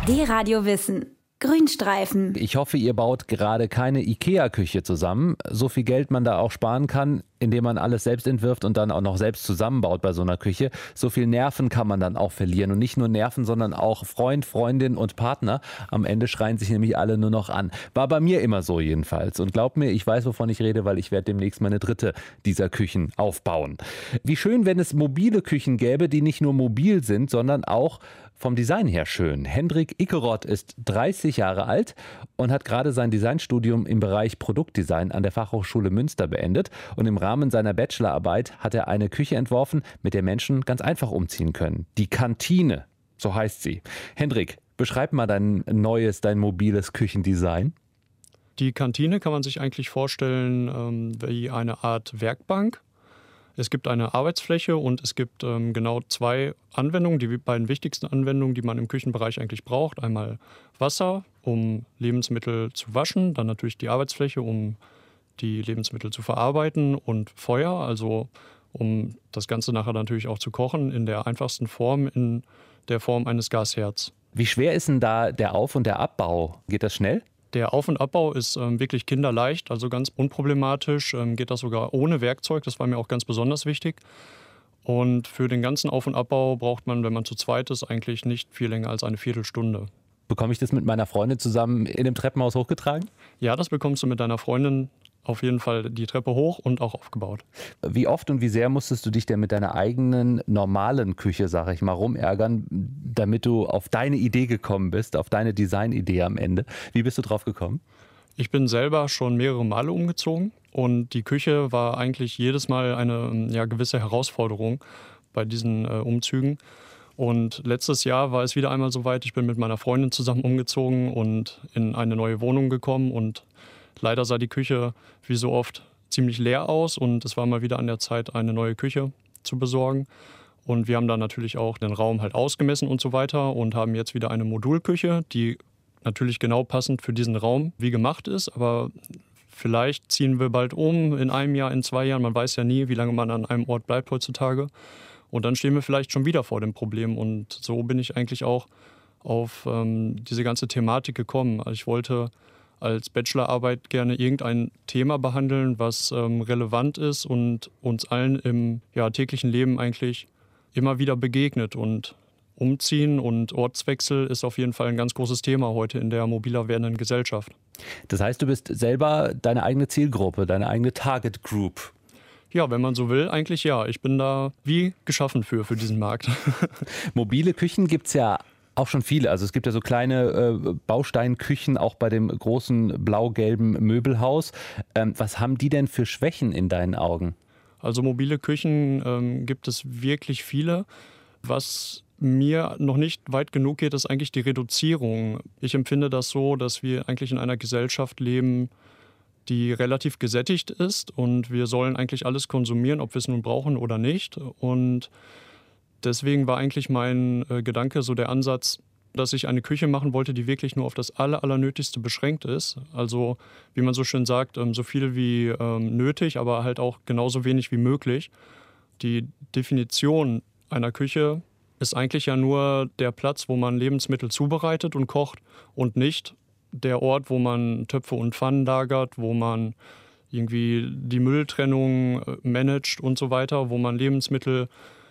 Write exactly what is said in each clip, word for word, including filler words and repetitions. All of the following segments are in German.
D-Radio Wissen. Grünstreifen. Ich hoffe, ihr baut gerade keine IKEA-Küche zusammen. So viel Geld man da auch sparen kann, indem man alles selbst entwirft und dann auch noch selbst zusammenbaut bei so einer Küche. So viel Nerven kann man dann auch verlieren. Und nicht nur Nerven, sondern auch Freund, Freundin und Partner. Am Ende schreien sich nämlich alle nur noch an. War bei mir immer so jedenfalls. Und glaubt mir, ich weiß, wovon ich rede, weil ich werde demnächst meine dritte dieser Küchen aufbauen. Wie schön, wenn es mobile Küchen gäbe, die nicht nur mobil sind, sondern auch vom Design her schön. Hendrik Ickeroth ist dreißig Jahre alt und hat gerade sein Designstudium im Bereich Produktdesign an der Fachhochschule Münster beendet. Und im Rahmen seiner Bachelorarbeit hat er eine Küche entworfen, mit der Menschen ganz einfach umziehen können. Die Kantine, so heißt sie. Hendrik, beschreib mal dein neues, dein mobiles Küchendesign. Die Kantine kann man sich eigentlich vorstellen ähm, wie eine Art Werkbank. Es gibt eine Arbeitsfläche und es gibt ähm, genau zwei Anwendungen, die beiden wichtigsten Anwendungen, die man im Küchenbereich eigentlich braucht. Einmal Wasser, um Lebensmittel zu waschen, dann natürlich die Arbeitsfläche, um die Lebensmittel zu verarbeiten und Feuer, also um das Ganze nachher natürlich auch zu kochen, in der einfachsten Form, in der Form eines Gasherds. Wie schwer ist denn da der Auf- und der Abbau? Geht das schnell? Der Auf- und Abbau ist ähm, wirklich kinderleicht, also ganz unproblematisch. Ähm, geht das sogar ohne Werkzeug, das war mir auch ganz besonders wichtig. Und für den ganzen Auf- und Abbau braucht man, wenn man zu zweit ist, eigentlich nicht viel länger als eine Viertelstunde. Bekomme ich das mit meiner Freundin zusammen in dem Treppenhaus hochgetragen? Ja, das bekommst du mit deiner Freundin auf jeden Fall die Treppe hoch und auch aufgebaut. Wie oft und wie sehr musstest du dich denn mit deiner eigenen normalen Küche, sage ich mal, rumärgern, damit du auf deine Idee gekommen bist, auf deine Designidee am Ende? Wie bist du drauf gekommen? Ich bin selber schon mehrere Male umgezogen und die Küche war eigentlich jedes Mal eine ja, gewisse Herausforderung bei diesen äh, Umzügen. Und letztes Jahr war es wieder einmal soweit, ich bin mit meiner Freundin zusammen umgezogen und in eine neue Wohnung gekommen und leider sah die Küche wie so oft ziemlich leer aus und es war mal wieder an der Zeit, eine neue Küche zu besorgen. Und wir haben dann natürlich auch den Raum halt ausgemessen und so weiter und haben jetzt wieder eine Modulküche, die natürlich genau passend für diesen Raum wie gemacht ist. Aber vielleicht ziehen wir bald um in einem Jahr, in zwei Jahren. Man weiß ja nie, wie lange man an einem Ort bleibt heutzutage. Und dann stehen wir vielleicht schon wieder vor dem Problem. Und so bin ich eigentlich auch auf ähm, diese ganze Thematik gekommen. Also ich wollte als Bachelorarbeit gerne irgendein Thema behandeln, was ähm, relevant ist und uns allen im ja, täglichen Leben eigentlich immer wieder begegnet. Und Umziehen und Ortswechsel ist auf jeden Fall ein ganz großes Thema heute in der mobiler werdenden Gesellschaft. Das heißt, du bist selber deine eigene Zielgruppe, deine eigene Target Group. Ja, wenn man so will, eigentlich ja. Ich bin da wie geschaffen für, für diesen Markt. Mobile Küchen gibt es ja auch schon viele. Also es gibt ja so kleine äh, Bausteinküchen, auch bei dem großen blau-gelben Möbelhaus. Ähm, was haben die denn für Schwächen in deinen Augen? Also mobile Küchen ähm, gibt es wirklich viele. Was mir noch nicht weit genug geht, ist eigentlich die Reduzierung. Ich empfinde das so, dass wir eigentlich in einer Gesellschaft leben, die relativ gesättigt ist und wir sollen eigentlich alles konsumieren, ob wir es nun brauchen oder nicht. Und deswegen war eigentlich mein äh, Gedanke so der Ansatz, dass ich eine Küche machen wollte, die wirklich nur auf das Aller, Allernötigste beschränkt ist. Also, wie man so schön sagt, ähm, so viel wie ähm, nötig, aber halt auch genauso wenig wie möglich. Die Definition einer Küche ist eigentlich ja nur der Platz, wo man Lebensmittel zubereitet und kocht und nicht der Ort, wo man Töpfe und Pfannen lagert, wo man irgendwie die Mülltrennung managt und so weiter, wo man Lebensmittel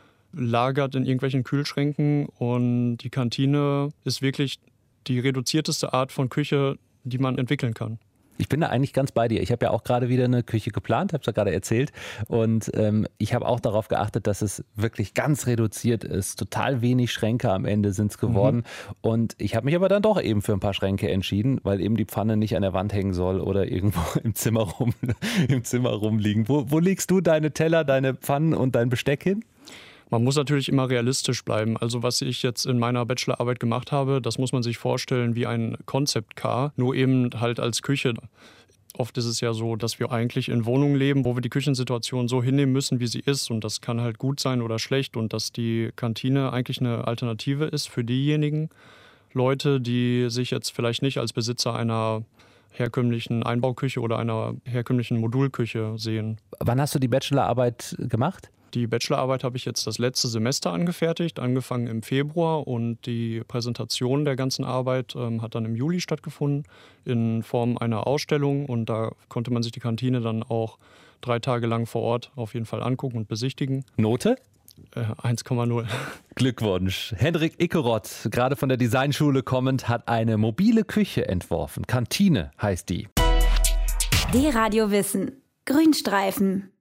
lagert in irgendwelchen Kühlschränken. Und die Kantine ist wirklich die reduzierteste Art von Küche, die man entwickeln kann. Ich bin da eigentlich ganz bei dir. Ich habe ja auch gerade wieder eine Küche geplant, habe es ja gerade erzählt. Und ähm, ich habe auch darauf geachtet, dass es wirklich ganz reduziert ist. Total wenig Schränke am Ende sind es geworden. Mhm. Und ich habe mich aber dann doch eben für ein paar Schränke entschieden, weil eben die Pfanne nicht an der Wand hängen soll oder irgendwo im Zimmer, rum, im Zimmer rumliegen. Wo, wo legst du deine Teller, deine Pfannen und dein Besteck hin? Man muss natürlich immer realistisch bleiben. Also was ich jetzt in meiner Bachelorarbeit gemacht habe, das muss man sich vorstellen wie ein Concept Car, nur eben halt als Küche. Oft ist es ja so, dass wir eigentlich in Wohnungen leben, wo wir die Küchensituation so hinnehmen müssen, wie sie ist. Und das kann halt gut sein oder schlecht. Und dass die Kantine eigentlich eine Alternative ist für diejenigen Leute, die sich jetzt vielleicht nicht als Besitzer einer herkömmlichen Einbauküche oder einer herkömmlichen Modulküche sehen. Wann hast du die Bachelorarbeit gemacht? Die Bachelorarbeit habe ich jetzt das letzte Semester angefertigt, angefangen im Februar, und die Präsentation der ganzen Arbeit ähm, hat dann im Juli stattgefunden in Form einer Ausstellung, und da konnte man sich die Kantine dann auch drei Tage lang vor Ort auf jeden Fall angucken und besichtigen. Note? Äh, eins Komma null. Glückwunsch. Hendrik Ickerott, gerade von der Designschule kommend, hat eine mobile Küche entworfen. Kantine heißt die. D-Radio Wissen. Grünstreifen.